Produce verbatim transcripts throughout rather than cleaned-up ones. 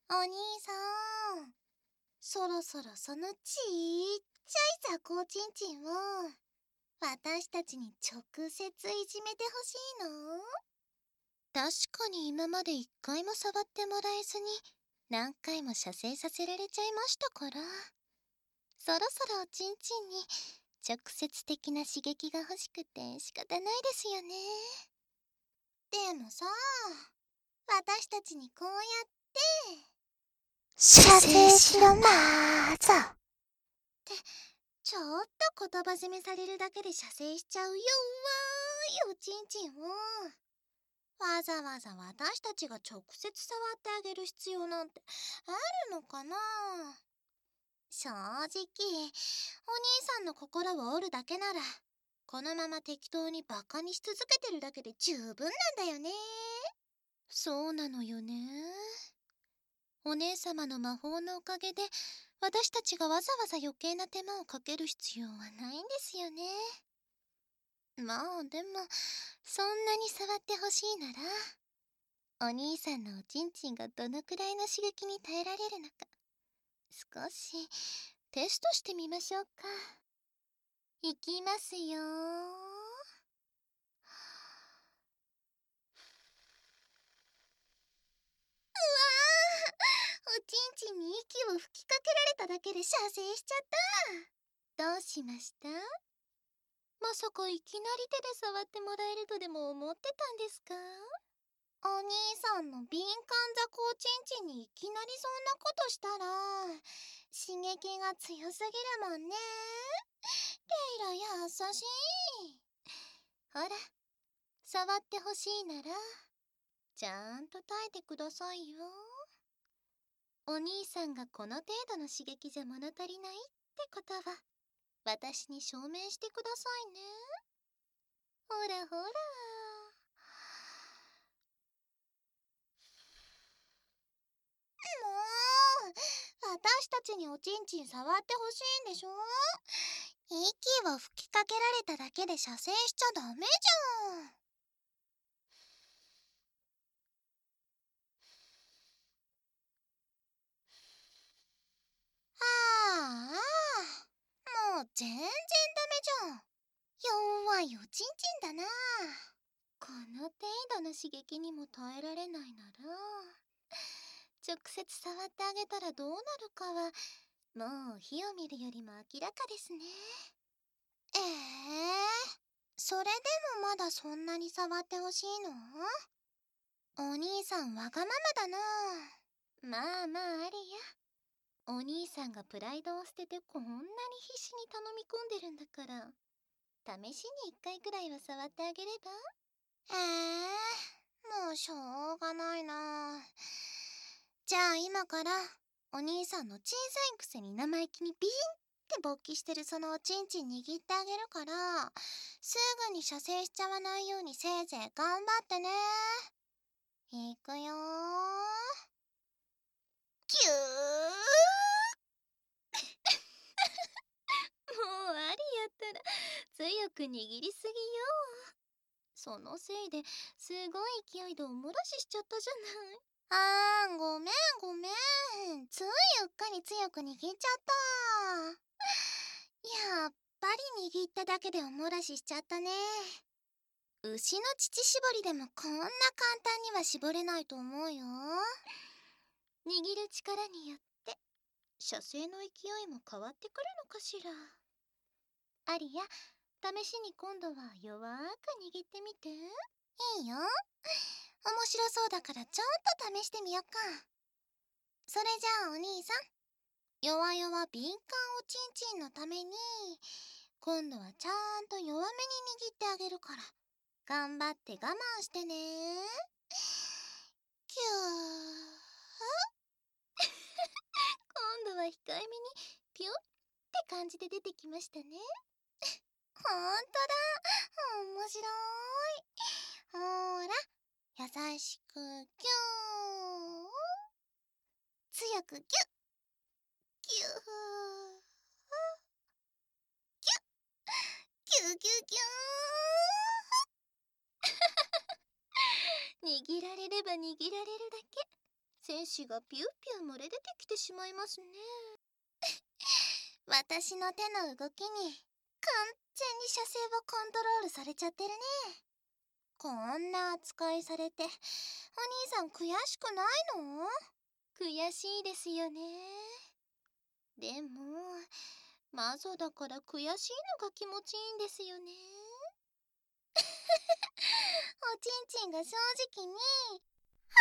お兄さん、そろそろそのちっちゃい雑魚ちんちんを私たちに直接いじめてほしいの？確かに今まで一回も触ってもらえずに何回も射精させられちゃいましたから、そろそろおちんちんに直接的な刺激が欲しくて仕方ないですよね。でもさ、私たちにこうやって射精しろまーぞってちょっと言葉攻めされるだけで射精しちゃう弱いおちんちんをわざわざ私たちが直接触ってあげる必要なんてあるのかな？正直お兄さんの心を折るだけならこのまま適当にバカにし続けてるだけで十分なんだよね。そうなのよね。お姉様の魔法のおかげで私たちがわざわざ余計な手間をかける必要はないんですよね。まあでもそんなに触ってほしいならお兄さんのおちんちんがどのくらいの刺激に耐えられるのか少しテストしてみましょうか。いきますよー。おちんちんに息を吹きかけられただけで射精しちゃった。どうしました？まさかいきなり手で触ってもらえるとでも思ってたんですか？お兄さんの敏感雑魚ちんちんにいきなりそんなことしたら刺激が強すぎるもんね。レイラ優しい。ほら、触ってほしいならちゃんと耐えてくださいよ。お兄さんがこの程度の刺激じゃ物足りないってことは私に証明してくださいね。ほらほら。もう私たちにおちんちん触ってほしいんでしょ？息を吹きかけられただけで射精しちゃダメじゃん。ああ、もう全然ダメじゃん。弱いおちんちんだな。この程度の刺激にも耐えられないなら直接触ってあげたらどうなるかはもう火を見るよりも明らかですね。ええー、それでもまだそんなに触ってほしいの？お兄さんわがままだな。まあまあありや。お兄さんがプライドを捨ててこんなに必死に頼み込んでるんだから試しに一回くらいは触ってあげれば？ええー、もうしょうがないな。じゃあ今からお兄さんの小さいくせに生意気にビーンって勃起してるそのおちんちん握ってあげるからすぐに射精しちゃわないようにせいぜい頑張ってね。いくよー。キューもうありやったら強く握りすぎよ。そのせいですごい勢いでおもらししちゃったじゃない。あー、ごめんごめん。ついうっかり強く握っちゃった。やっぱり握っただけでおもらししちゃったね。牛の乳搾りでもこんな簡単には絞れないと思うよ。握る力によって射精の勢いも変わってくるのかしら。アリア、試しに今度は弱く握ってみて。いいよ。面白そうだからちょっと試してみよっか。それじゃあお兄さん、弱々敏感おちんちんのために今度はちゃんと弱めに握ってあげるから頑張って我慢してね。キュー今度は控えめにピュッって感じで出てきましたね。ほんとだ、面白い。ほーら、優しくギュー、強くギュッギュー、ギュギュギュー握られれば握られるだけ精子がピューピュー漏れ出てきてしまいますね。私の手の動きに完全に射精をコントロールされちゃってるね。こんな扱いされてお兄さん悔しくないの？悔しいですよね。でもマゾだから悔しいのが気持ちいいんですよね。おちんちんが正直に「はい、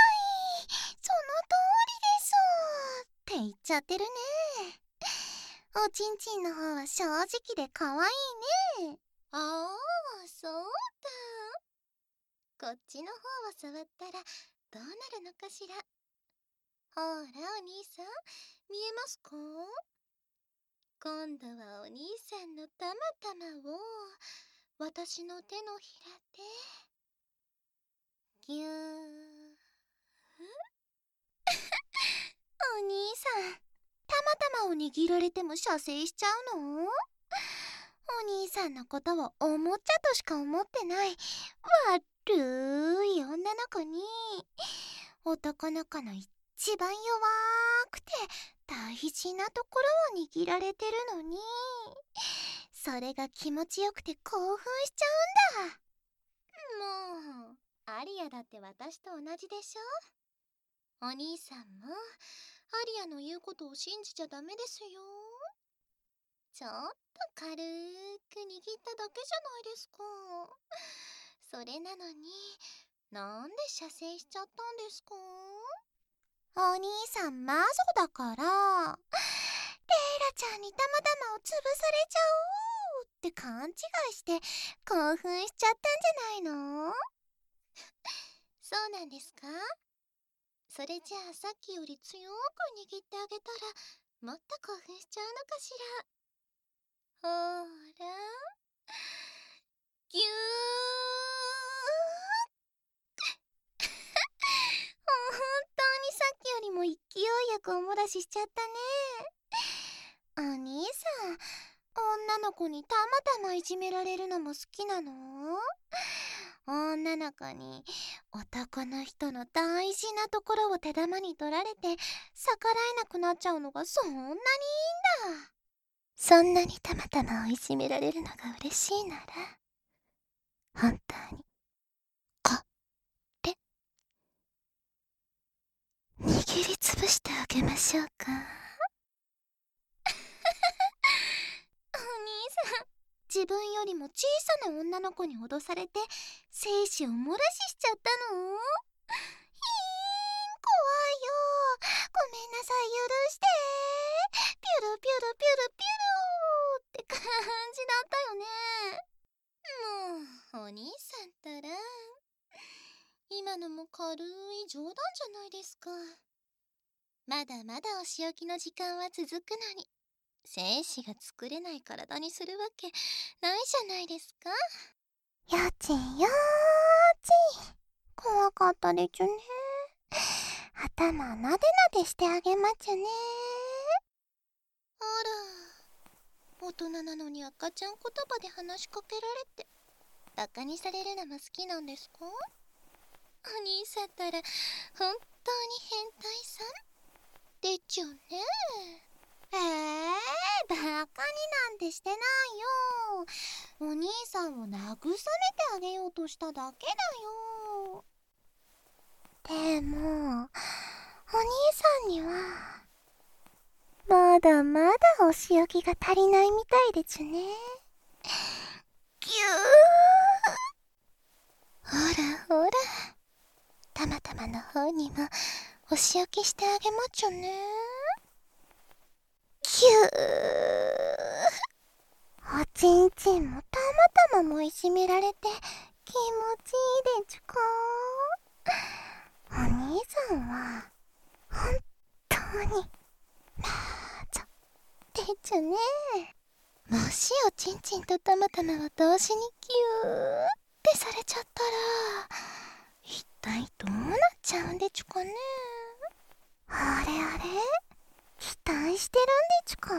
その通りです」って言っちゃってるね。おちんちんの方は正直で可愛いね。ああ、そうだ。こっちの方を触ったらどうなるのかしら。ほらお兄さん、見えますか？今度はお兄さんのたまたまを私の手のひらでぎゅーお兄さん、たまたまを握られても射精しちゃうの？お兄さんのことをおもちゃとしか思ってない悪い女の子に、男の子の一番弱くて大事なところを握られてるのに、それが気持ちよくて興奮しちゃうんだ。もうアリアだって私と同じでしょ。お兄さんもアリアの言うことを信じちゃダメですよ。ちょっと軽く握っただけじゃないですか。それなのになんで射精しちゃったんですか？お兄さんマゾだから、レイラちゃんにたまたまを潰されちゃおうって勘違いして興奮しちゃったんじゃないの？そうなんですか？それじゃあさっきより強く握ってあげたらもっと興奮しちゃうのかしら。ほーらぎゅー本当にさっきよりも勢いよくおもらししちゃったね。お兄さん、女の子にたまたまいじめられるのも好きなの？女の子に男の人の大事なところを手玉に取られて逆らえなくなっちゃうのがそんなにいいんだ。そんなにたまたまをいじめられるのが嬉しいなら、本当にこれ握りつぶしてあげましょうか。お兄さん、自分よりも小さな女の子に脅されて精子を漏らししちゃったの？ひーん、怖いよ。ごめんなさい、許して。ピュルピュルピュルピュルって感じだったよね。もうお兄さんったら、今のも軽い冗談じゃないですか。まだまだお仕置きの時間は続くのに、精子が作れない体にするわけないじゃないですか。 よちんよーちん、怖かったでちゅね。頭なでなでしてあげまちゅね。 あら、大人なのに赤ちゃん言葉で話しかけられてバカにされるのも好きなんですか？お兄さんったら本当に変態さんでちゅね。えー、バカになんてしてないよ。お兄さんを慰めてあげようとしただけだよ。 でも、お兄さんには、まだまだお仕置きが足りないみたいでちゅね。 ぎゅー。ほらほら、たまたまの方にもお仕置きしてあげまちゅね。ぎゅー。 おちんちんもたまたまもいじめられて気持ちいいでちゅか。お兄さんは本当にマゾでちゅね。 もしおちんちんとたまたまを同時にギューってされちゃったら、一体どうなっちゃうんでちゅかね。 あれあれ、期待してるんでちゅか。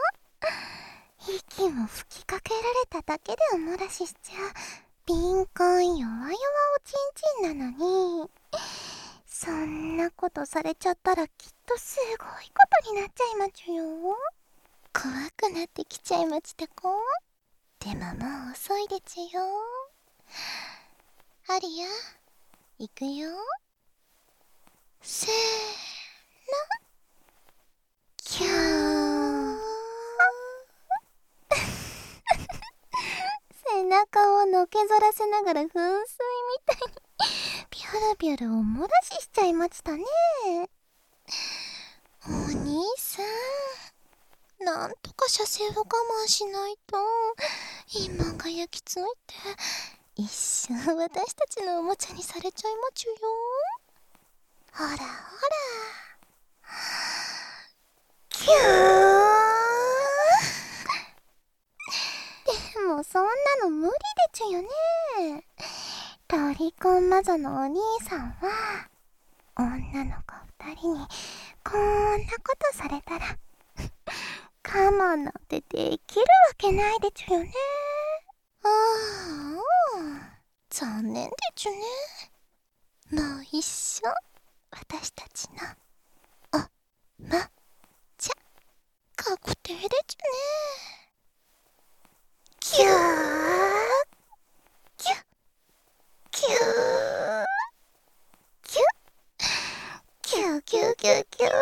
息も吹きかけられただけでおもらししちゃう敏感弱々おちんちんなのに、 そんなことされちゃったらきっとすごいことになっちゃいまちゅよ。 怖くなってきちゃいまちたこ。 でももう遅いでちゅよ。 アリア、行くよ。せーの。 キュー背中をのけぞらせながら噴水みたいにビョロビョロおもらししちゃいましたね。 お兄さん、なんとか射精を我慢しないと今が焼きついて一瞬私たちのおもちゃにされちゃいまちゅよ。 ほらほら、 キューでもそんなの無理でちゅよね。ロリコンマゾのお兄さんは女の子二人にこんなことされたら我慢なんてできるわけないでちゅよね。 ああ、残念でちゅね。もう一生私たちのおもちゃ確定でちゅね。キューキュッキューキュッキューキューキューキュー。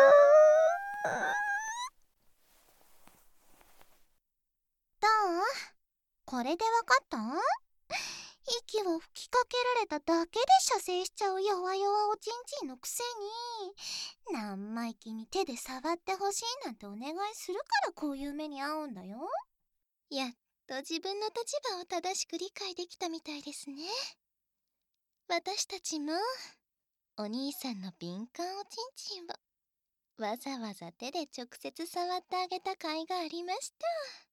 どう？これでわかった？息を吹きかけられただけで射精しちゃう弱々おちんちんのくせに、生意気に手で触ってほしいなんてお願いするからこういう目に遭うんだよ。 やっと自分の立場を正しく理解できたみたいですね。私たちもお兄さんの敏感おちんちんをわざわざ手で直接触ってあげた甲斐がありました。